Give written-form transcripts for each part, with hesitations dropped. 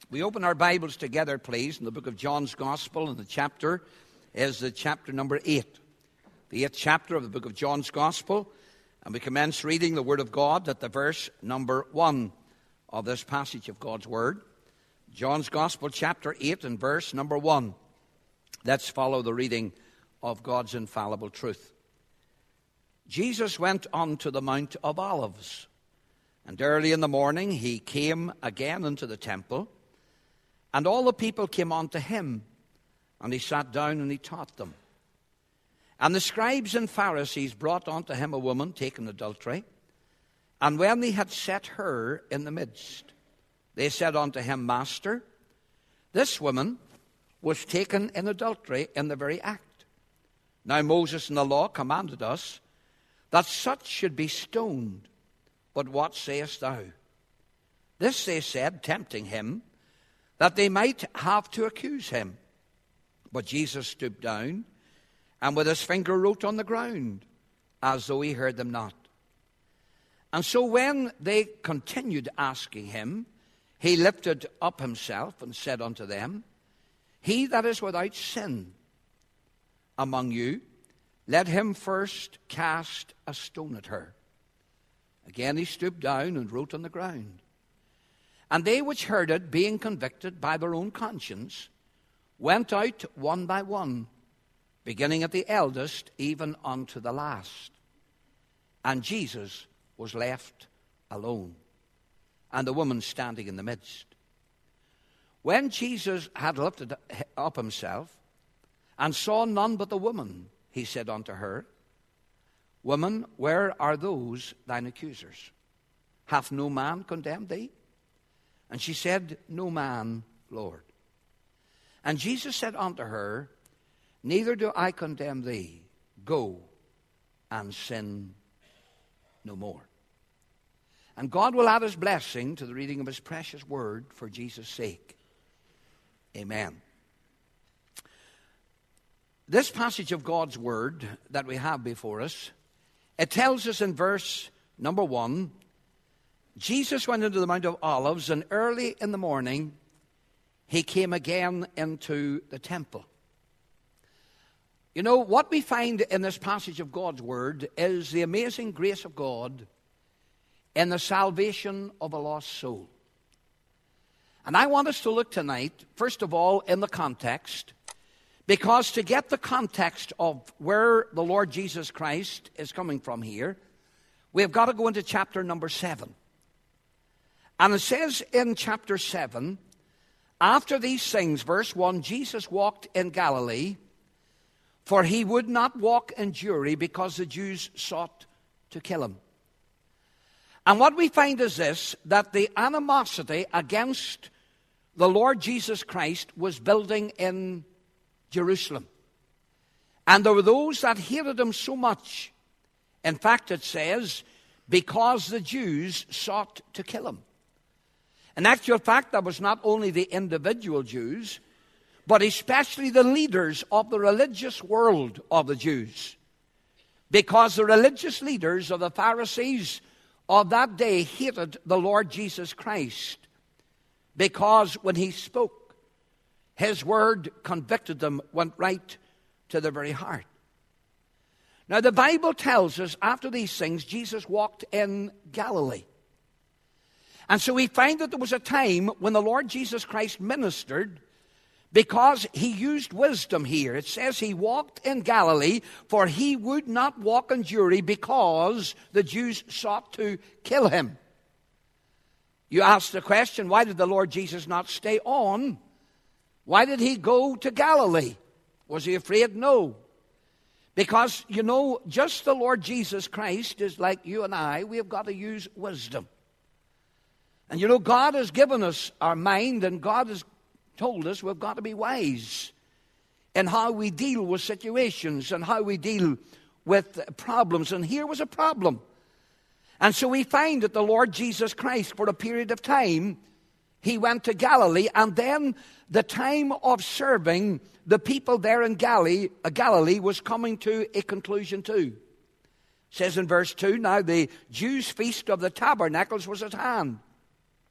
We open our Bibles together, please, in the book of John's Gospel, and the chapter is the chapter number 8. The 8th chapter of the book of John's Gospel, and we commence reading the Word of God at the verse number 1 of this passage of God's Word. John's Gospel, chapter 8, and verse number 1. Let's follow the reading of God's infallible truth. Jesus went on to the Mount of Olives, and early in the morning he came again into the temple, and all the people came unto him, and he sat down and he taught them. And the scribes and Pharisees brought unto him a woman taken in adultery, and when they had set her in the midst, they said unto him, Master, this woman was taken in adultery in the very act. Now Moses in the law commanded us that such should be stoned. But what sayest thou? This they said, tempting him, that they might have to accuse him. But Jesus stooped down, and with his finger wrote on the ground, as though he heard them not. And so when they continued asking him, he lifted up himself and said unto them, He that is without sin among you, let him first cast a stone at her. Again he stooped down and wrote on the ground. And they which heard it, being convicted by their own conscience, went out one by one, beginning at the eldest, even unto the last. And Jesus was left alone, and the woman standing in the midst. When Jesus had lifted up himself, and saw none but the woman, he said unto her, Woman, where are those thine accusers? Hath no man condemned thee? And she said, No man, Lord. And Jesus said unto her, Neither do I condemn thee. Go and sin no more. And God will add his blessing to the reading of his precious word for Jesus' sake. Amen. This passage of God's word that we have before us, it tells us in verse number 1, Jesus went into the Mount of Olives, and early in the morning he came again into the temple. You know, what we find in this passage of God's word is the amazing grace of God in the salvation of a lost soul. And I want us to look tonight, first of all, in the context, because to get the context of where the Lord Jesus Christ is coming from here, we've got to go into chapter number 7. And it says in chapter 7, after these things, verse 1, Jesus walked in Galilee, for he would not walk in Jewry because the Jews sought to kill him. And what we find is this, that the animosity against the Lord Jesus Christ was building in Jerusalem. And there were those that hated him so much. In fact, it says, because the Jews sought to kill him. In actual fact, that was not only the individual Jews, but especially the leaders of the religious world of the Jews. Because the religious leaders of the Pharisees of that day hated the Lord Jesus Christ. Because when he spoke, his word convicted them, went right to the very heart. Now the Bible tells us after these things, Jesus walked in Galilee. And so we find that there was a time when the Lord Jesus Christ ministered because he used wisdom here. It says he walked in Galilee, for he would not walk in Jewry because the Jews sought to kill him. You ask the question, why did the Lord Jesus not stay on? Why did he go to Galilee? Was he afraid? No. Because, you know, just the Lord Jesus Christ is like you and I. We have got to use wisdom. And you know, God has given us our mind, and God has told us we've got to be wise in how we deal with situations and how we deal with problems. And here was a problem. And so we find that the Lord Jesus Christ, for a period of time, he went to Galilee, and then the time of serving the people there in Galilee was coming to a conclusion too. It says in verse 2, now the Jews' feast of the tabernacles was at hand.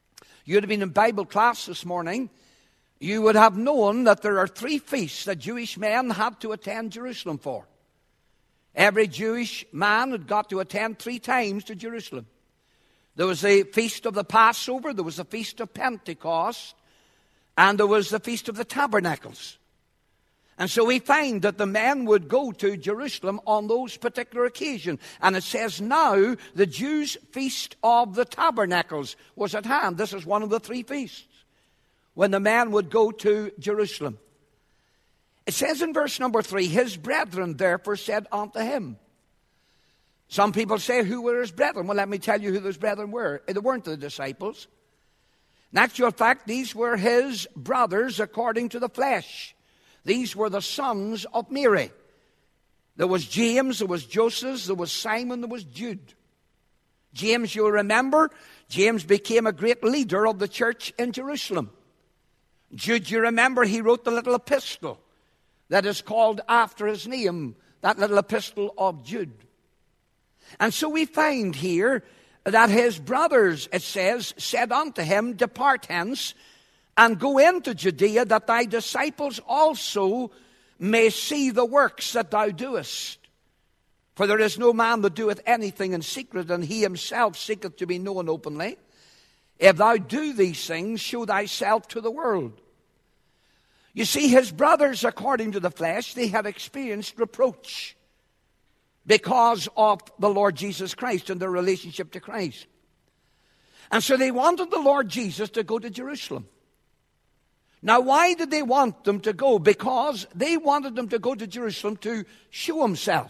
you'd have been in Bible class this morning, you would have known that there are 3 feasts that Jewish men had to attend Jerusalem for. Every Jewish man had got to attend 3 times to Jerusalem. There was the Feast of the Passover, there was the Feast of Pentecost, and there was the Feast of the Tabernacles. And so we find that the men would go to Jerusalem on those particular occasions. And it says now the Jews' Feast of the Tabernacles was at hand. This is one of the 3 feasts when the men would go to Jerusalem. It says in verse number 3, his brethren therefore said unto him. Some people say, who were his brethren? Well, let me tell you who those brethren were. They weren't the disciples. In actual fact, these were his brothers according to the flesh. These were the sons of Mary. There was James, there was Joseph, there was Simon, there was Jude. James, you'll remember, James became a great leader of the church in Jerusalem. Jude, you remember, he wrote the little epistle that is called after his name, that little epistle of Jude. And so we find here that his brothers, it says, said unto him, depart hence, and go into Judea, that thy disciples also may see the works that thou doest. For there is no man that doeth anything in secret, and he himself seeketh to be known openly. If thou do these things, show thyself to the world. You see, his brothers, according to the flesh, they had experienced reproach because of the Lord Jesus Christ and their relationship to Christ. And so they wanted the Lord Jesus to go to Jerusalem. Now, why did they want them to go? Because they wanted him to go to Jerusalem to show himself.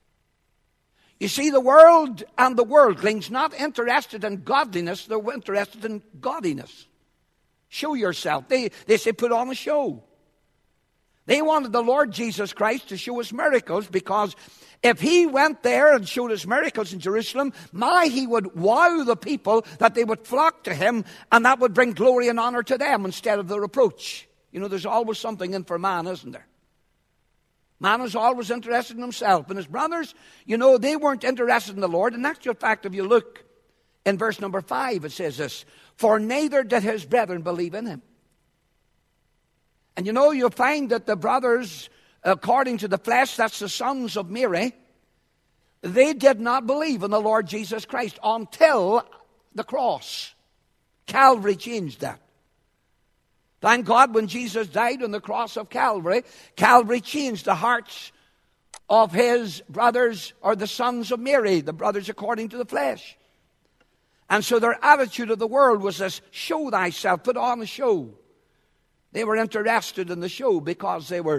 You see, the world and the worldlings not interested in godliness, they're interested in gaudiness. Show yourself. They say put on a show. They wanted the Lord Jesus Christ to show us miracles, because if he went there and showed us miracles in Jerusalem, he would wow the people that they would flock to him, and that would bring glory and honor to them instead of the reproach. You know, there's always something in for man, isn't there? Man is always interested in himself. And his brothers, you know, they weren't interested in the Lord. In actual fact, if you look in verse number 5, it says this, for neither did his brethren believe in him. And you know, you'll find that the brothers, according to the flesh, that's the sons of Mary, they did not believe in the Lord Jesus Christ until the cross. Calvary changed that. Thank God when Jesus died on the cross of Calvary, Calvary changed the hearts of his brothers, or the sons of Mary, the brothers according to the flesh. And so their attitude of the world was this, show thyself, put on a show. They were interested in the show because they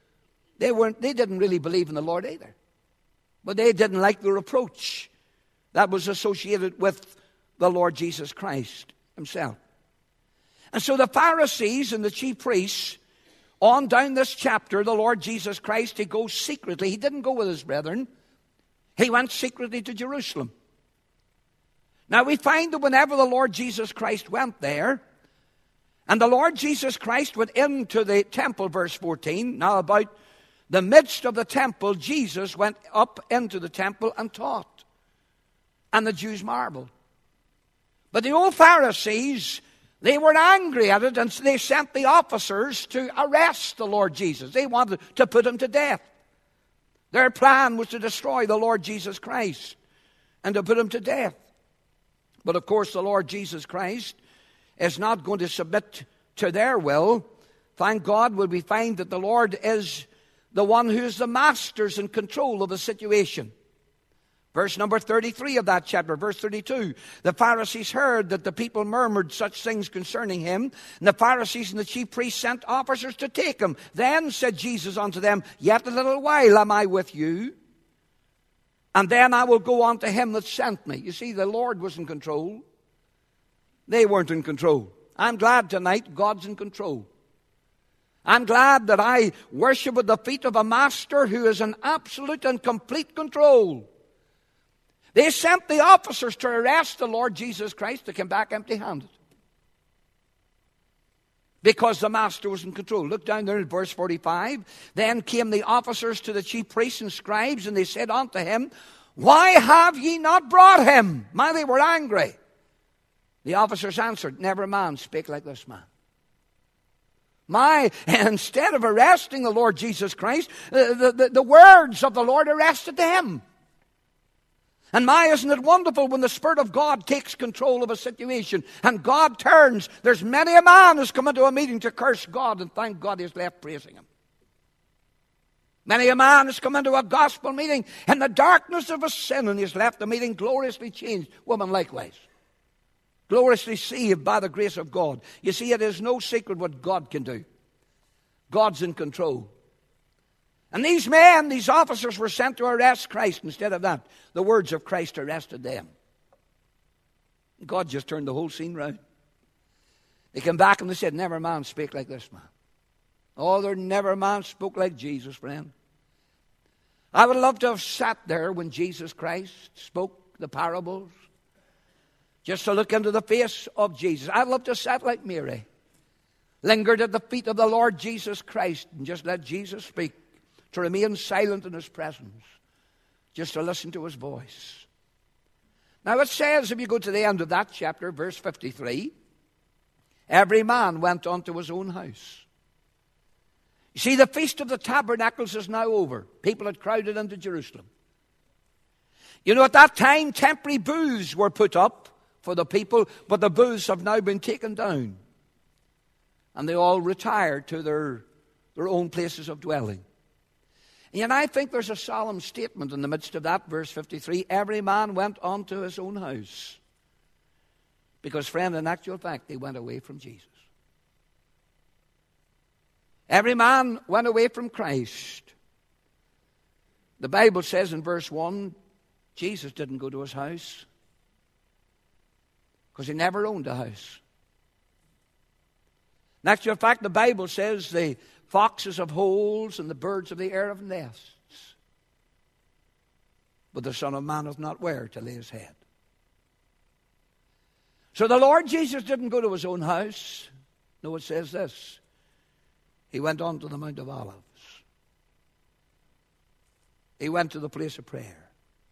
didn't really believe in the Lord either. But they didn't like the reproach that was associated with the Lord Jesus Christ himself. And so the Pharisees and the chief priests, on down this chapter, the Lord Jesus Christ, he goes secretly. He didn't go with his brethren. He went secretly to Jerusalem. Now we find that whenever the Lord Jesus Christ went there, and the Lord Jesus Christ went into the temple, verse 14. Now about the midst of the temple, Jesus went up into the temple and taught. And the Jews marveled. But the old Pharisees, they were angry at it, and so they sent the officers to arrest the Lord Jesus. They wanted to put him to death. Their plan was to destroy the Lord Jesus Christ and to put him to death. But of course, the Lord Jesus Christ is not going to submit to their will. Thank God when we find that the Lord is the one who is the master's in control of the situation. Verse number 33 of that chapter, verse 32. The Pharisees heard that the people murmured such things concerning him, and the Pharisees and the chief priests sent officers to take him. Then said Jesus unto them, yet a little while am I with you, and then I will go unto him that sent me. You see, the Lord was in control. They weren't in control. I'm glad tonight God's in control. I'm glad that I worship at the feet of a master who is in absolute and complete control. They sent the officers to arrest the Lord Jesus Christ to come back empty-handed, because the master was in control. Look down there in verse 45. Then came the officers to the chief priests and scribes, and they said unto him, why have ye not brought him? Man, they were angry. The officers answered, never a man spake like this man. Instead of arresting the Lord Jesus Christ, the words of the Lord arrested him. And isn't it wonderful when the Spirit of God takes control of a situation and God turns? There's many a man who's come into a meeting to curse God, and thank God he's left praising him. Many a man has come into a gospel meeting in the darkness of his sin, and he's left the meeting gloriously changed. Woman likewise. Gloriously saved by the grace of God. You see, it is no secret what God can do. God's in control. And these men, these officers, were sent to arrest Christ. Instead of that, the words of Christ arrested them. God just turned the whole scene round. They came back and they said, never a man spake like this man. Oh, there never a man spoke like Jesus, friend. I would love to have sat there when Jesus Christ spoke the parables, just to look into the face of Jesus. I'd love to have sat like Mary, lingered at the feet of the Lord Jesus Christ and just let Jesus speak, to remain silent in his presence, just to listen to his voice. Now it says, if you go to the end of that chapter, verse 53, every man went unto his own house. You see, the Feast of the Tabernacles is now over. People had crowded into Jerusalem. You know, at that time, temporary booths were put up for the people, but the booths have now been taken down. And they all retired to their own places of dwelling. And I think there's a solemn statement in the midst of that, verse 53, every man went unto his own house. Because, friend, in actual fact, they went away from Jesus. Every man went away from Christ. The Bible says in verse 1, Jesus didn't go to his house because he never owned a house. In actual fact, the Bible says the foxes have holes and the birds of the air have nests. But the Son of Man hath not where to lay his head. So the Lord Jesus didn't go to his own house. No, it says this. He went on to the Mount of Olives. He went to the place of prayer.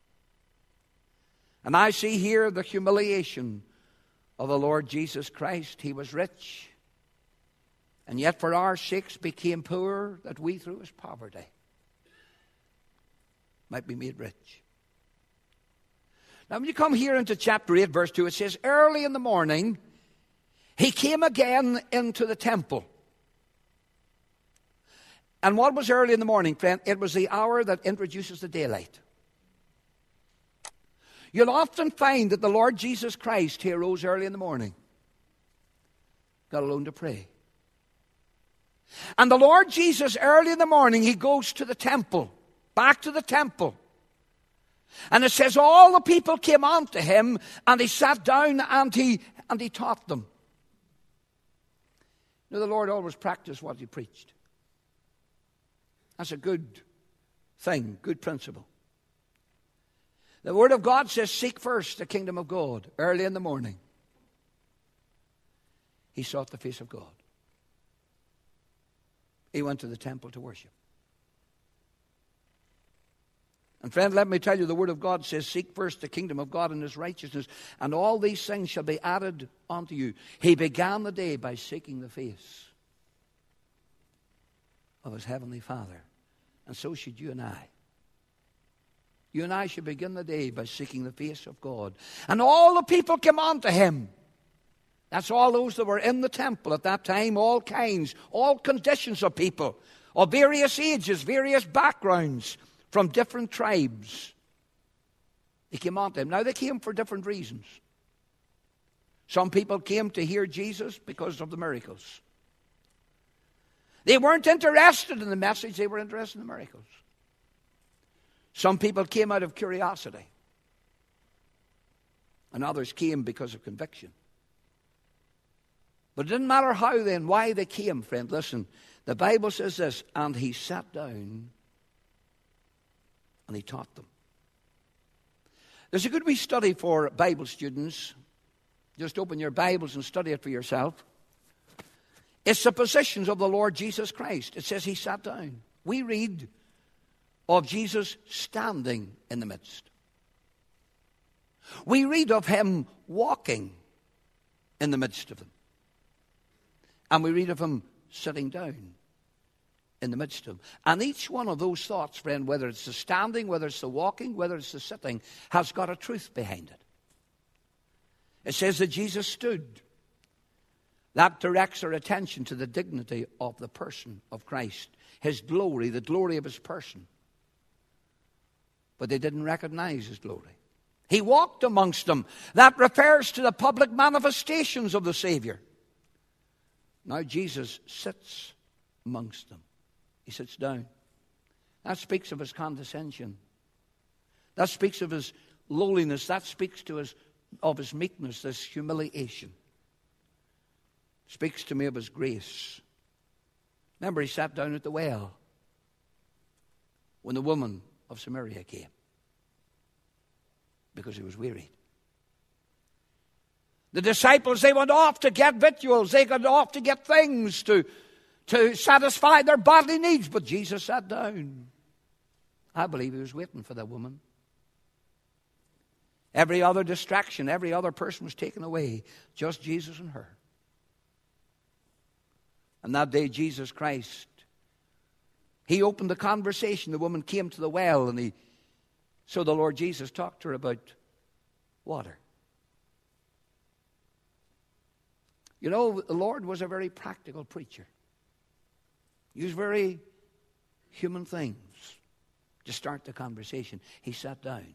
And I see here the humiliation of the Lord Jesus Christ. He was rich, and yet for our sakes became poor, that we through his poverty might be made rich. Now when you come here into chapter 8, verse 2, it says, early in the morning, he came again into the temple. And what was early in the morning, friend? It was the hour that introduces the daylight. You'll often find that the Lord Jesus Christ, he arose early in the morning, got alone to pray. And the Lord Jesus, early in the morning, he goes to the temple, back to the temple. And it says all the people came unto him, and he sat down and he taught them. You know, the Lord always practiced what he preached. That's a good thing, good principle. The Word of God says, seek first the kingdom of God. Early in the morning, he sought the face of God. He went to the temple to worship. And friend, let me tell you, the Word of God says, seek first the kingdom of God and his righteousness, and all these things shall be added unto you. He began the day by seeking the face of his heavenly Father. And so should you and I. You and I should begin the day by seeking the face of God. And all the people came unto him. That's all those that were in the temple at that time, all kinds, all conditions of people, of various ages, various backgrounds, from different tribes. They came unto him. Now they came for different reasons. Some people came to hear Jesus because of the miracles. They weren't interested in the message, they were interested in the miracles. Some people came out of curiosity. And others came because of conviction. But it didn't matter how then, why they came, friend. Listen, the Bible says this, and he sat down and he taught them. There's a good wee study for Bible students. Just open your Bibles and study it for yourself. It's the positions of the Lord Jesus Christ. It says he sat down. We read of Jesus standing in the midst. We read of him walking. in the midst of them. And we read of him sitting down in the midst of them. And each one of those thoughts, friend, whether it's the standing, whether it's the walking, whether it's the sitting, has got a truth behind it. It says that Jesus stood. That directs our attention to the dignity of the person of Christ, his glory, the glory of his person. But they didn't recognize his glory. He walked amongst them. That refers to the public manifestations of the Savior. Now Jesus sits amongst them. He sits down. That speaks of his condescension. That speaks of his lowliness. That speaks of his meekness, this humiliation. Speaks to me of his grace. Remember, he sat down at the well when the woman of Samaria came because he was wearied. The disciples, they went off to get victuals. They went off to get things to satisfy their bodily needs. But Jesus sat down. I believe he was waiting for that woman. Every other distraction, every other person was taken away. Just Jesus and her. And that day, Jesus Christ, he opened the conversation. The woman came to the well, and so the Lord Jesus talked to her about water. You know, the Lord was a very practical preacher. He used very human things to start the conversation. He sat down.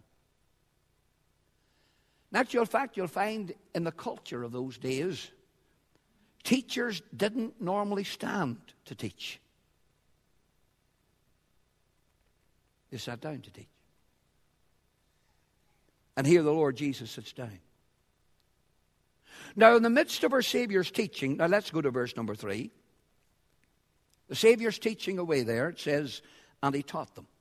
In actual fact, you'll find in the culture of those days, teachers didn't normally stand to teach. They sat down to teach. And here the Lord Jesus sits down. Now, in the midst of our Savior's teaching, now let's go to verse number 3. The Savior's teaching away there, it says, and he taught them.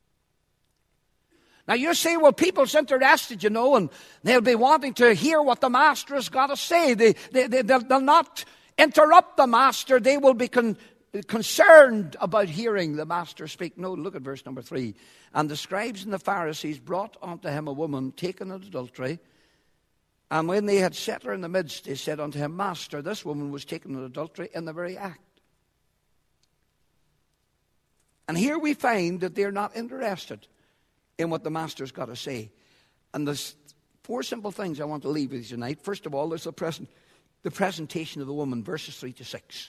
Now you say, well, people's interested, you know, and they'll be wanting to hear what the Master has got to say. They'll not interrupt the Master. They will be concerned about hearing the Master speak. No, look at verse number 3. And the scribes and the Pharisees brought unto him a woman taken in adultery. And when they had set her in the midst, they said unto him, Master, this woman was taken in adultery in the very act. And here we find that they're not interested in what the Master's got to say. And there's 4 simple things I want to leave with you tonight. First of all, there's the presentation of the woman, verses 3 to 6.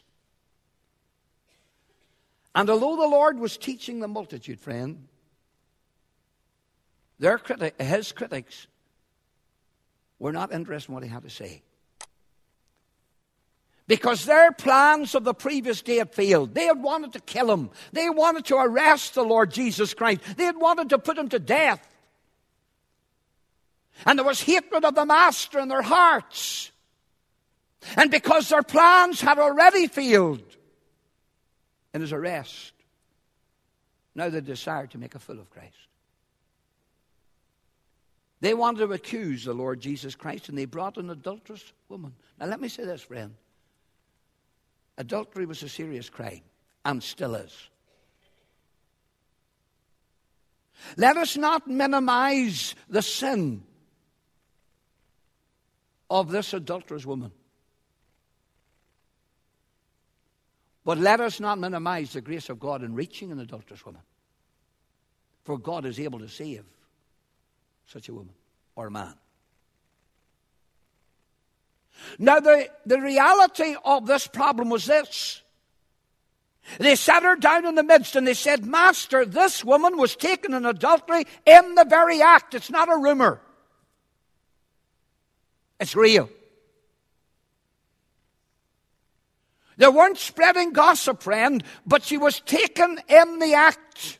And although the Lord was teaching the multitude, friend, his critics were not interested in what he had to say. Because their plans of the previous day had failed. They had wanted to kill him. They wanted to arrest the Lord Jesus Christ. They had wanted to put him to death. And there was hatred of the Master in their hearts. And because their plans had already failed in his arrest, now they desired to make a fool of Christ. They wanted to accuse the Lord Jesus Christ, and they brought an adulterous woman. Now let me say this, friend. Adultery was a serious crime, and still is. Let us not minimize the sin of this adulterous woman. But let us not minimize the grace of God in reaching an adulterous woman. For God is able to save such a woman or a man. Now, the reality of this problem was this. They sat her down in the midst and they said, Master, this woman was taken in adultery in the very act. It's not a rumor. It's real. They weren't spreading gossip, friend, but she was taken in the act.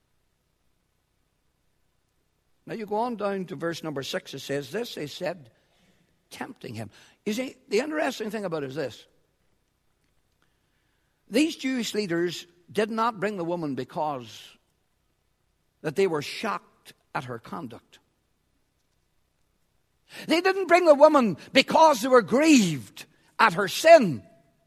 Now you go on down to verse number 6. It says this, they said, tempting him. You see, the interesting thing about it is this. These Jewish leaders did not bring the woman because that they were shocked at her conduct. They didn't bring the woman because they were grieved at her sin.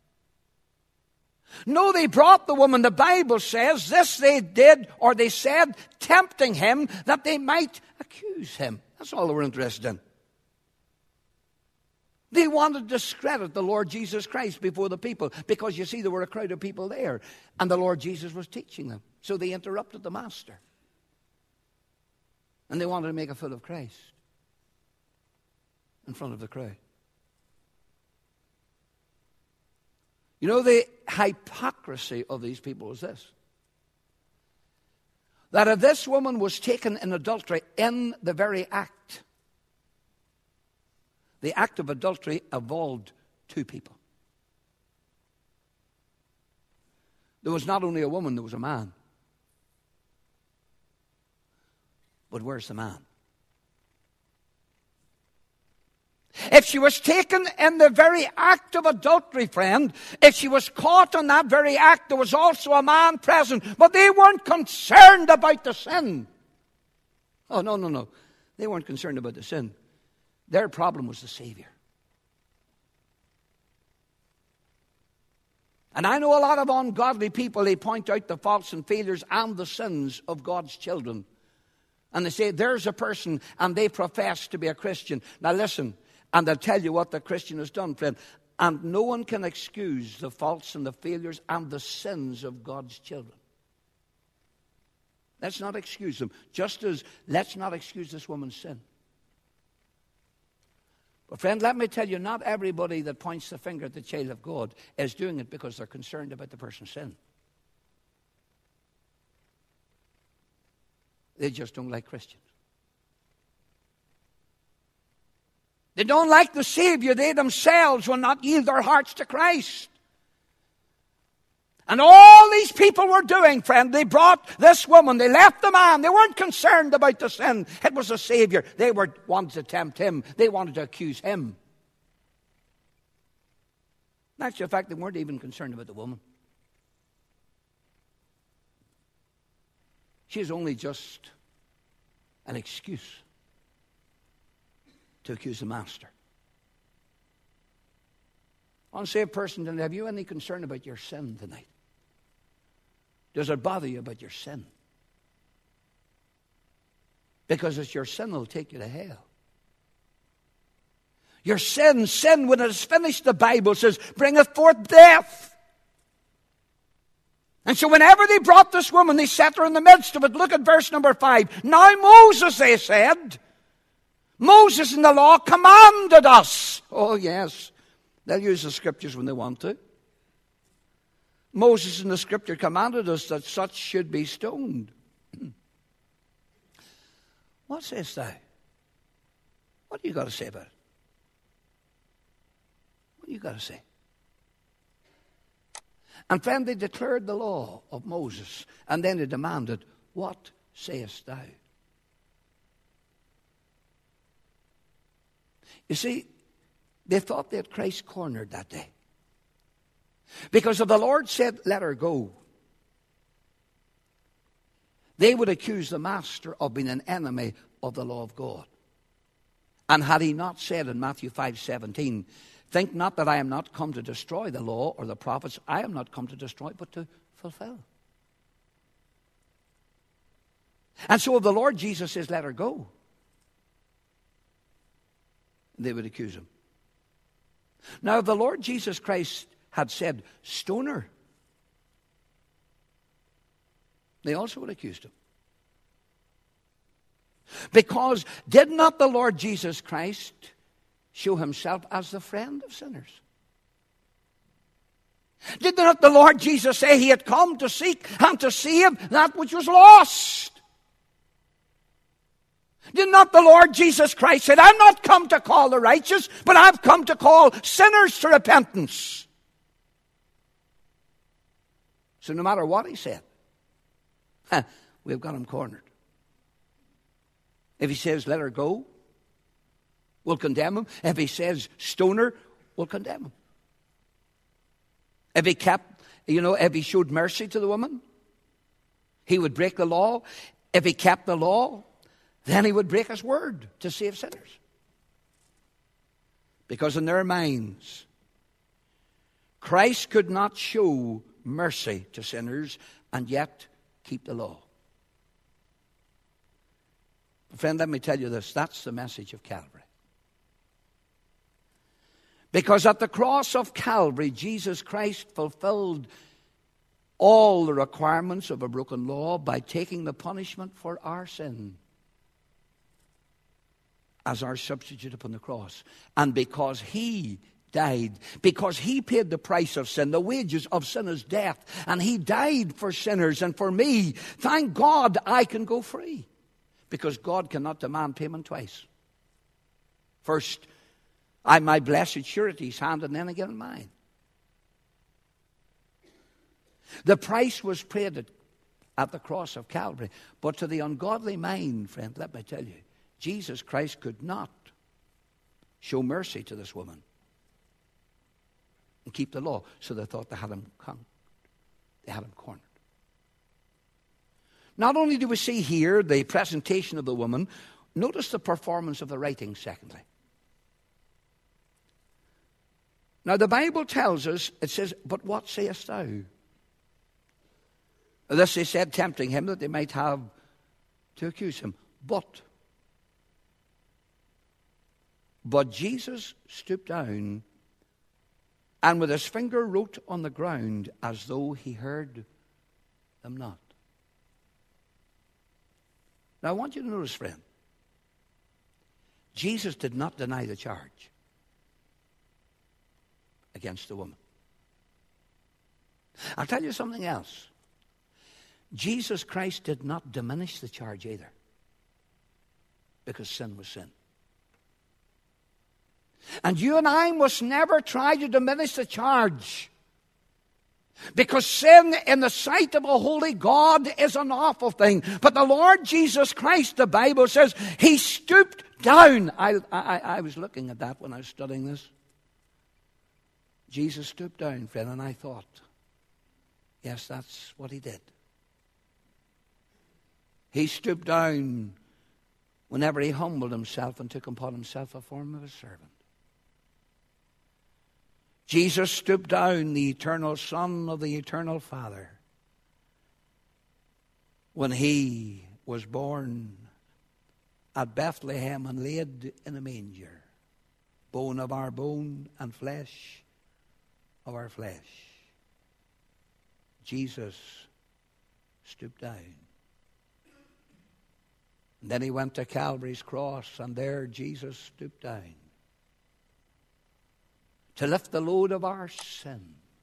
No, they brought the woman, the Bible says, this they did, or they said, tempting him that they might accuse him. That's all they were interested in. They wanted to discredit the Lord Jesus Christ before the people because, you see, there were a crowd of people there and the Lord Jesus was teaching them. So they interrupted the Master. And they wanted to make a fool of Christ in front of the crowd. You know, the hypocrisy of these people was this: that if this woman was taken in adultery in the very act, the act of adultery involved two people. There was not only a woman, there was a man. But where's the man? If she was taken in the very act of adultery, friend, if she was caught in that very act, there was also a man present. But they weren't concerned about the sin. Oh, no. They weren't concerned about the sin. Their problem was the Savior. And I know a lot of ungodly people, they point out the faults and failures and the sins of God's children. And they say, there's a person, and they profess to be a Christian. Now listen, and they'll tell you what the Christian has done, friend. And no one can excuse the faults and the failures and the sins of God's children. Let's not excuse them. Just as let's not excuse this woman's sin. But friend, let me tell you, not everybody that points the finger at the child of God is doing it because they're concerned about the person's sin. They just don't like Christians. They don't like the Savior. They themselves will not yield their hearts to Christ. And all these people were doing, friend, they brought this woman, they left the man. They weren't concerned about the sin. It was the Savior. They wanted to tempt him. They wanted to accuse him. In actual fact, they weren't even concerned about the woman. She's only just an excuse to accuse the Master. Unsaved person, have you any concern about your sin tonight? Does it bother you about your sin? Because it's your sin that will take you to hell. Your sin, when it is finished, the Bible says, bringeth forth death. And so whenever they brought this woman, they set her in the midst of it. Look at verse number 5. Now Moses, they said, Moses in the law commanded us. Oh yes, they'll use the scriptures when they want to. Moses in the scripture commanded us that such should be stoned. What sayest thou? What do you got to say about it? What do you got to say? And friend, they declared the law of Moses, and then they demanded, what sayest thou? You see, they thought they had Christ cornered that day. Because if the Lord said, let her go, they would accuse the Master of being an enemy of the law of God. And had he not said in Matthew 5:17, think not that I am not come to destroy the law or the prophets. I am not come to destroy, but to fulfill. And so if the Lord Jesus says, let her go, they would accuse him. Now, if the Lord Jesus Christ had said, stone her, they also would accuse him. Because did not the Lord Jesus Christ show himself as the friend of sinners? Did not the Lord Jesus say he had come to seek and to save that which was lost? Did not the Lord Jesus Christ say, I'm not come to call the righteous, but I've come to call sinners to repentance? So no matter what he said, we've got him cornered. If he says, let her go, we'll condemn him. If he says, stone her, we'll condemn him. If he if he showed mercy to the woman, he would break the law. If he kept the law, then he would break his word to save sinners. Because in their minds, Christ could not show mercy to sinners and yet keep the law. Friend, let me tell you this. That's the message of Calvary. Because at the cross of Calvary, Jesus Christ fulfilled all the requirements of a broken law by taking the punishment for our sin as our substitute upon the cross. And because he died, because he paid the price of sin, the wages of sin is death, and he died for sinners and for me, thank God I can go free. Because God cannot demand payment twice. First, I my blessed surety's hand, and then again mine. The price was paid at the cross of Calvary. But to the ungodly mind, friend, let me tell you, Jesus Christ could not show mercy to this woman and keep the law. So they thought they had him conquered. They had him cornered. Not only do we see here the presentation of the woman, notice the performance of the writing, secondly. Now, the Bible tells us, it says, but what sayest thou? This they said, tempting him that they might have to accuse him. But Jesus stooped down and with his finger wrote on the ground as though he heard them not. Now, I want you to notice, friend, Jesus did not deny the charge against the woman. I'll tell you something else. Jesus Christ did not diminish the charge either, because sin was sin. And you and I must never try to diminish the charge, because sin in the sight of a holy God is an awful thing. But the Lord Jesus Christ, the Bible says, he stooped down. I was looking at that when I was studying this. Jesus stooped down, friend, and I thought, yes, that's what he did. He stooped down whenever he humbled himself and took upon himself a form of a servant. Jesus stooped down, the eternal Son of the eternal Father, when he was born at Bethlehem and laid in a manger, bone of our bone and flesh of our flesh. Jesus stooped down. And then he went to Calvary's cross, and there Jesus stooped down to lift the load of our sin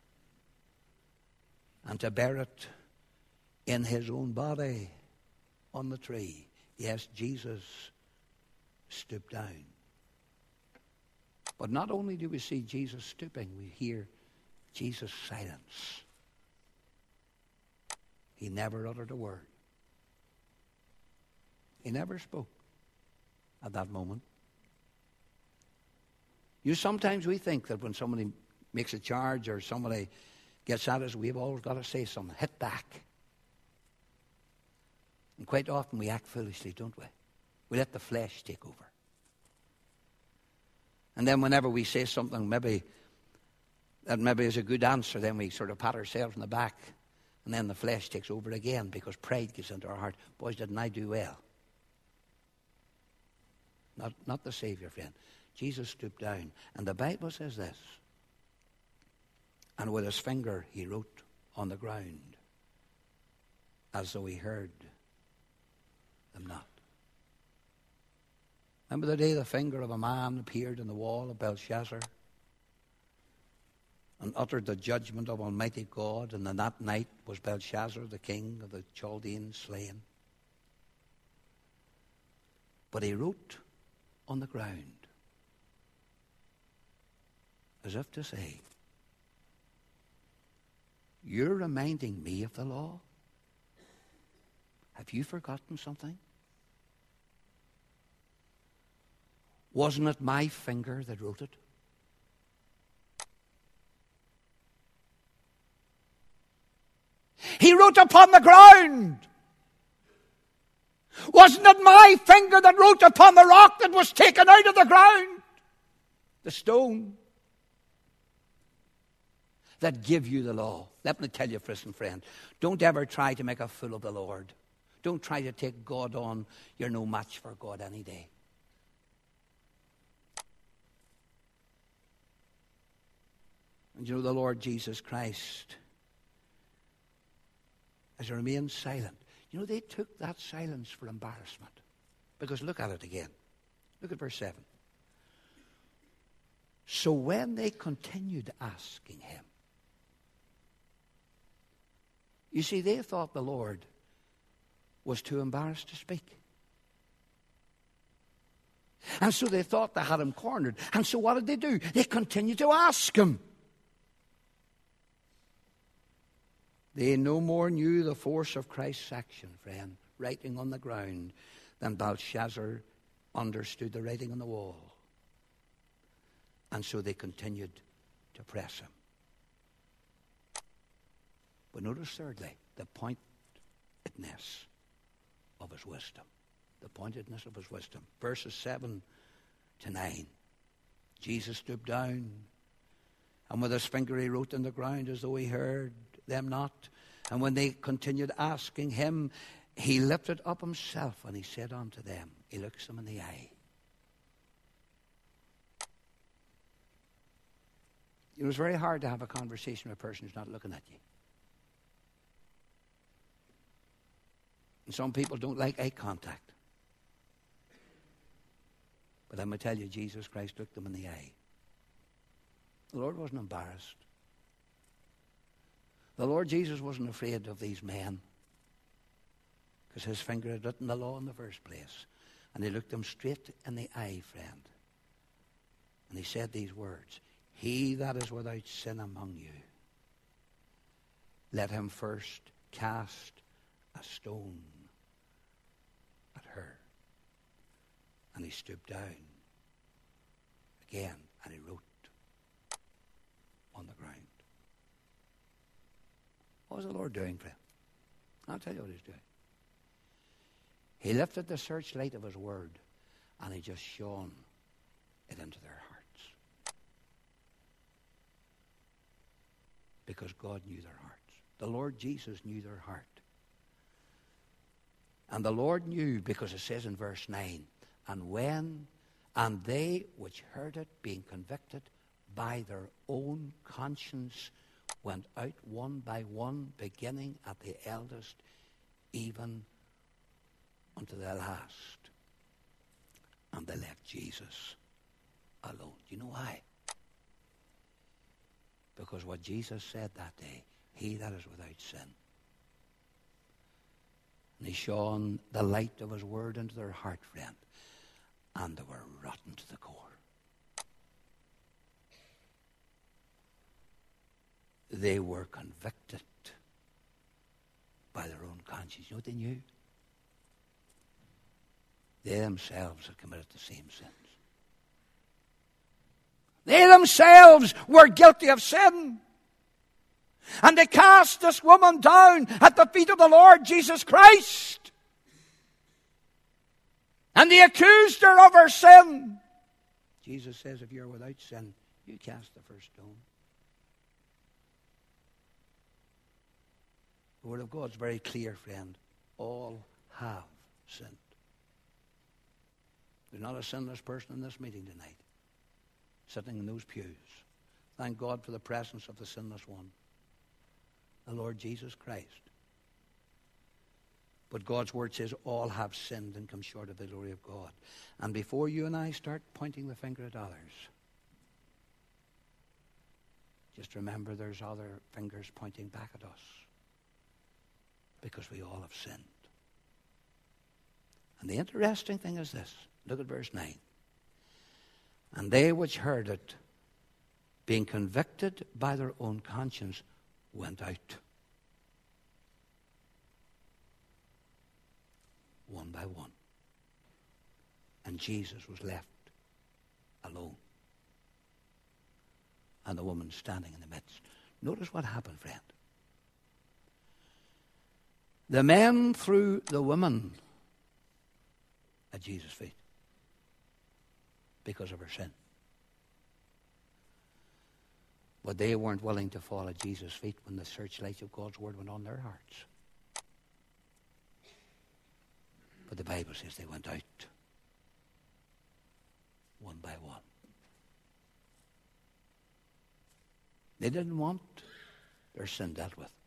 and to bear it in his own body on the tree. Yes, Jesus stooped down. But not only do we see Jesus stooping, we hear Jesus' silence. He never uttered a word. He never spoke at that moment. Sometimes we think that when somebody makes a charge or somebody gets at us, we've always got to say something. Hit back. And quite often we act foolishly, don't we? We let the flesh take over. And then whenever we say something that maybe is a good answer, then we sort of pat ourselves on the back. And then the flesh takes over again because pride gets into our heart. Boys, didn't I do well? Not the Savior, friend. Jesus stooped down. And the Bible says this. And with his finger he wrote on the ground as though he heard them not. Remember the day the finger of a man appeared in the wall of Belshazzar and uttered the judgment of Almighty God, and on that night was Belshazzar, the king of the Chaldeans, slain. But he wrote on the ground as if to say, you're reminding me of the law? Have you forgotten something? Wasn't it my finger that wrote it? He wrote upon the ground. Wasn't it my finger that wrote upon the rock that was taken out of the ground? The stone that give you the law. Let me tell you, friend, don't ever try to make a fool of the Lord. Don't try to take God on. You're no match for God any day. And you know, the Lord Jesus Christ, as he remained silent, you know, they took that silence for embarrassment. Because look at it again. Look at verse 7. So when they continued asking him, you see, they thought the Lord was too embarrassed to speak. And so they thought they had him cornered. And so what did they do? They continued to ask him. They no more knew the force of Christ's action, friend, writing on the ground, than Belshazzar understood the writing on the wall. And so they continued to press him. But notice thirdly, the pointedness of his wisdom. The pointedness of his wisdom. Verses 7 to 9. Jesus stooped down, and with his finger he wrote in the ground as though he heard them not. And when they continued asking him, he lifted up himself and he said unto them, he looks them in the eye. It was very hard to have a conversation with a person who's not looking at you. And some people don't like eye contact. But I'm going to tell you, Jesus Christ looked them in the eye. The Lord wasn't embarrassed. The Lord Jesus wasn't afraid of these men, because his finger had written the law in the first place. And he looked them straight in the eye, friend. And he said these words, he that is without sin among you, let him first cast a stone at her. And he stooped down again and he wrote on the ground. What was the Lord doing, friend? I'll tell you what he's doing. He lifted the searchlight of his word and he just shone it into their hearts. Because God knew their hearts. The Lord Jesus knew their heart. And the Lord knew, because it says in verse 9, and they which heard it, being convicted by their own conscience, went out one by one, beginning at the eldest, even unto the last. And they left Jesus alone. Do you know why? Because what Jesus said that day, he that is without sin. And he shone the light of his word into their heart, friend. And they were rotten to the core. They were convicted by their own conscience. You know what they knew? They themselves had committed the same sins. They themselves were guilty of sin. And they cast this woman down at the feet of the Lord Jesus Christ. And they accused her of her sin. Jesus says, if you're without sin, you cast the first stone. The Word of God's very clear, friend. All have sinned. There's not a sinless person in this meeting tonight, sitting in those pews. Thank God for the presence of the sinless one, the Lord Jesus Christ. But God's word says all have sinned and come short of the glory of God. And before you and I start pointing the finger at others, just remember there's other fingers pointing back at us, because we all have sinned. And the interesting thing is this. Look at verse 9. And they which heard it, being convicted by their own conscience, went out. One by one. And Jesus was left alone. And the woman standing in the midst. Notice what happened, friend. The men threw the woman at Jesus' feet because of her sin. But they weren't willing to fall at Jesus' feet when the searchlight of God's word went on their hearts. But the Bible says they went out one by one. They didn't want their sin dealt with.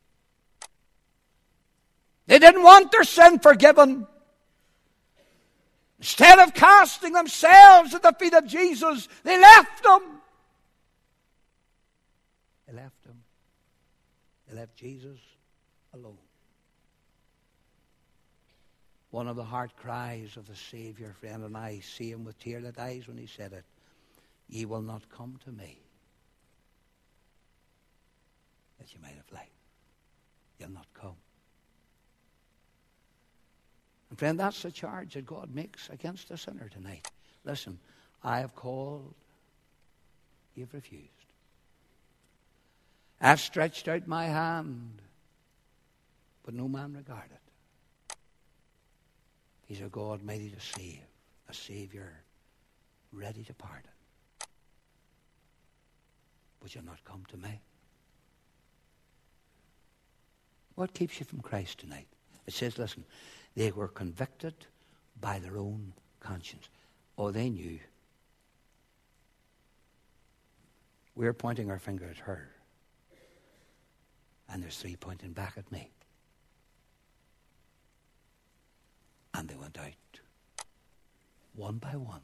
They didn't want their sin forgiven. Instead of casting themselves at the feet of Jesus, they left him. They left him. They left Jesus alone. One of the heart cries of the Savior, friend, and I see him with tear-lit eyes when he said it. Ye will not come to me that you might have life. You'll not come. And friend, that's the charge that God makes against the sinner tonight. Listen, I have called, you've refused. I've stretched out my hand, but no man regarded. He's a God mighty to save, a Savior ready to pardon. Would you not come to me? What keeps you from Christ tonight? It says, listen, they were convicted by their own conscience. Oh, they knew. We're pointing our finger at her. And there's three pointing back at me. And they went out, one by one.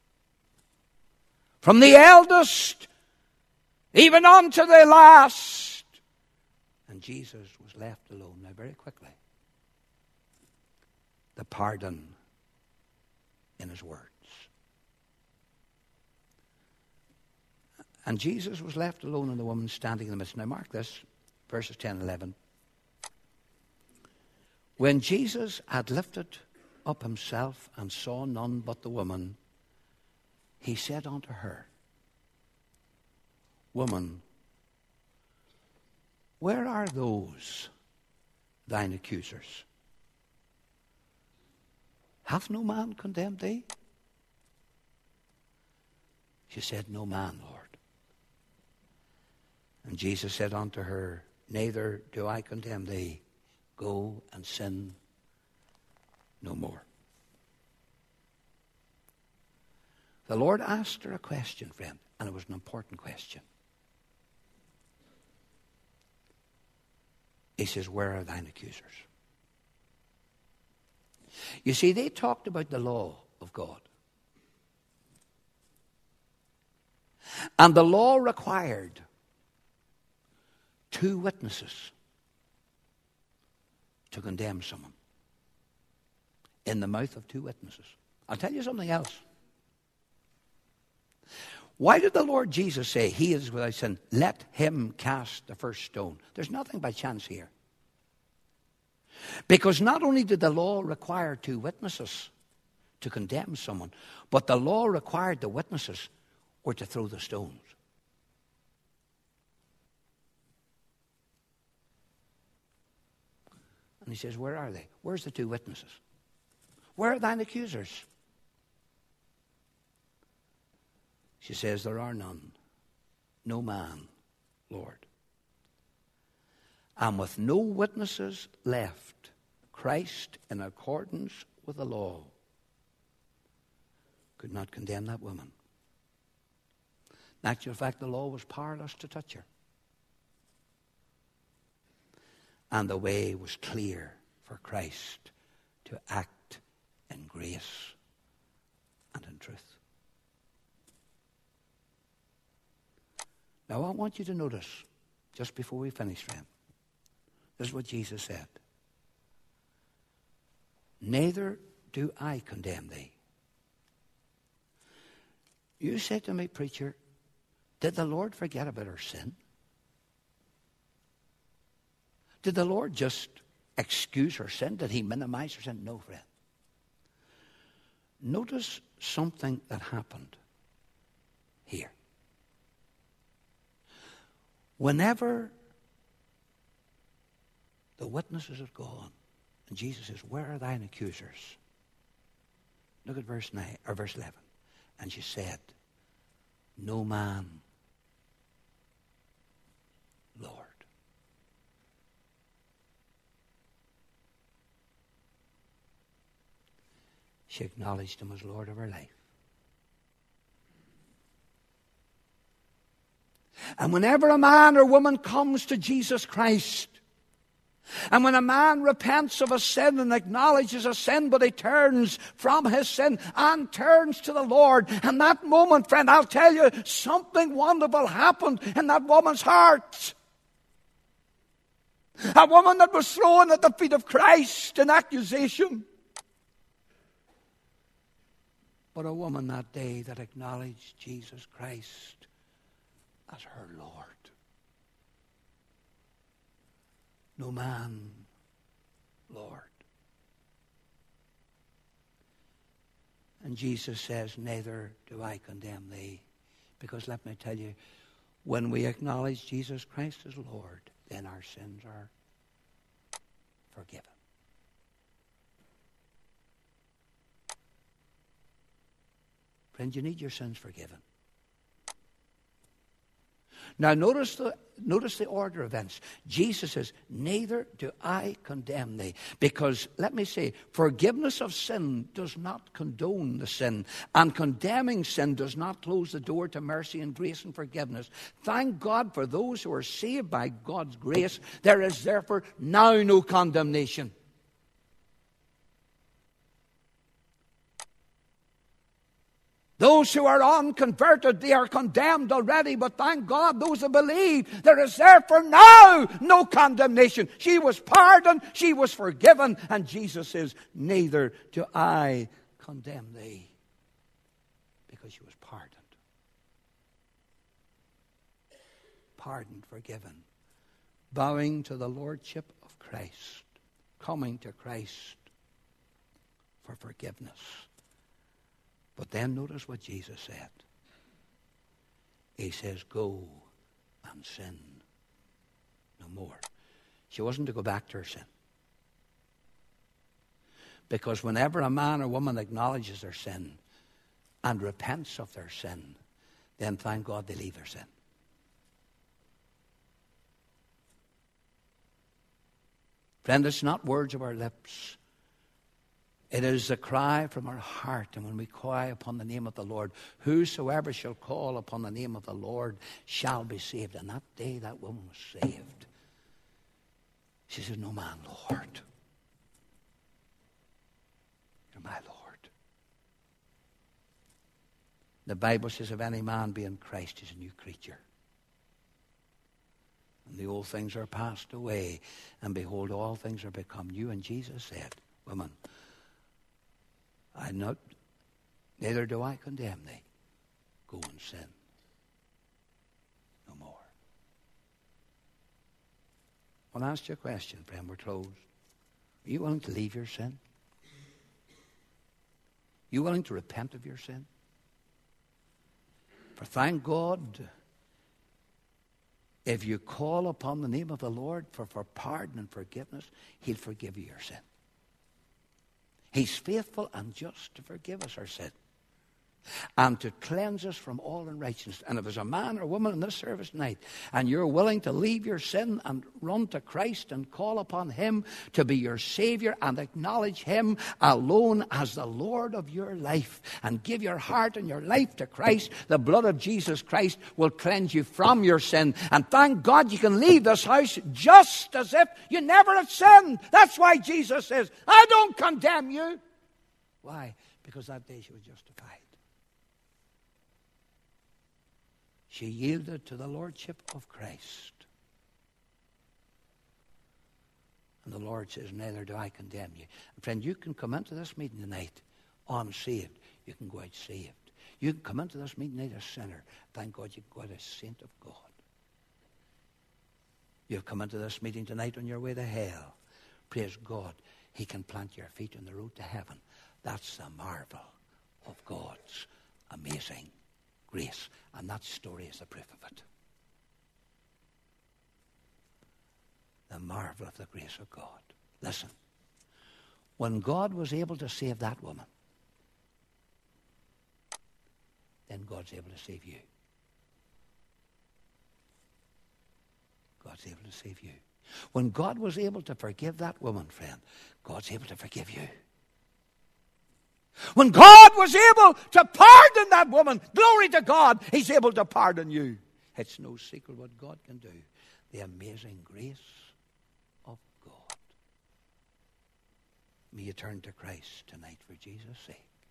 From the eldest, even unto the last. And Jesus was left alone. Now, very quickly, the pardon in his words. And Jesus was left alone, and the woman standing in the midst. Now, mark this, verses 10 and 11. When Jesus had lifted up himself and saw none but the woman, he said unto her, Woman, where are those thine accusers? Hath no man condemned thee? She said, No man, Lord. And Jesus said unto her, Neither do I condemn thee. Go and sin no more. The Lord asked her a question, friend, and it was an important question. He says, Where are thine accusers? You see, they talked about the law of God. And the law required 2 witnesses to condemn someone. In the mouth of 2 witnesses. I'll tell you something else. Why did the Lord Jesus say, He is without sin, let him cast the first stone? There's nothing by chance here. Because not only did the law require 2 witnesses to condemn someone, but the law required the witnesses were to throw the stones. And he says, Where are they? Where's the 2 witnesses? Where are thine accusers? She says, There are none. No man, Lord. And with no witnesses left, Christ, in accordance with the law, could not condemn that woman. In actual fact, the law was powerless to touch her. And the way was clear for Christ to act in grace and in truth. Now I want you to notice, just before we finish, friend, this is what Jesus said. Neither do I condemn thee. You say to me, preacher, did the Lord forget about our sin? Did the Lord just excuse her sin? Did he minimize her sin? No, friend. Notice something that happened here. Whenever the witnesses had gone, and Jesus says, Where are thine accusers? Look at verse 9 or verse 11. And she said, No man, Lord. She acknowledged him as Lord of her life. And whenever a man or woman comes to Jesus Christ, and when a man repents of a sin and acknowledges a sin, but he turns from his sin and turns to the Lord, and that moment, friend, I'll tell you, something wonderful happened in that woman's heart. A woman that was thrown at the feet of Christ in accusation. But a woman that day that acknowledged Jesus Christ as her Lord. No man, Lord. And Jesus says, neither do I condemn thee. Because let me tell you, when we acknowledge Jesus Christ as Lord, then our sins are forgiven. Friend, you need your sins forgiven. Now notice the order of events. Jesus says, neither do I condemn thee. Because, let me say, forgiveness of sin does not condone the sin. And condemning sin does not close the door to mercy and grace and forgiveness. Thank God for those who are saved by God's grace. There is therefore now no condemnation. Those who are unconverted, they are condemned already. But thank God, those who believe, there is therefore now no condemnation. She was pardoned, she was forgiven. And Jesus says, neither do I condemn thee. Because she was pardoned. Pardoned, forgiven. Bowing to the Lordship of Christ. Coming to Christ for forgiveness. But then notice what Jesus said. He says, go and sin no more. She wasn't to go back to her sin. Because whenever a man or woman acknowledges their sin and repents of their sin, then thank God they leave their sin. Friend, it's not words of our lips. It is a cry from our heart. And when we cry upon the name of the Lord, whosoever shall call upon the name of the Lord shall be saved. And that day that woman was saved. She said, no man, Lord. You're my Lord. The Bible says, if any man be in Christ, he's a new creature. And the old things are passed away. And behold, all things are become new. And Jesus said, woman, neither do I condemn thee. Go and sin no more. I want to ask you a question, friend. We're closed. Are you willing to leave your sin? Are you willing to repent of your sin? For thank God, if you call upon the name of the Lord for pardon and forgiveness, He'll forgive you your sin. He's faithful and just to forgive us our sin and to cleanse us from all unrighteousness. And if there's a man or woman in this service tonight and you're willing to leave your sin and run to Christ and call upon Him to be your Savior and acknowledge Him alone as the Lord of your life and give your heart and your life to Christ, the blood of Jesus Christ will cleanse you from your sin. And thank God you can leave this house just as if you never had sinned. That's why Jesus says, I don't condemn you. Why? Because that day she was justified. She yielded to the Lordship of Christ. And the Lord says, neither do I condemn you. And friend, you can come into this meeting tonight unsaved. You can go out saved. You can come into this meeting tonight a sinner. Thank God you can go out a saint of God. You've come into this meeting tonight on your way to hell. Praise God. He can plant your feet on the road to heaven. That's the marvel of God's amazing grace. And that story is the proof of it. The marvel of the grace of God. Listen. When God was able to save that woman, then God's able to save you. God's able to save you. When God was able to forgive that woman, friend, God's able to forgive you. When God was able to pardon that woman, glory to God, He's able to pardon you. It's no secret what God can do. The amazing grace of God. May you turn to Christ tonight for Jesus' sake.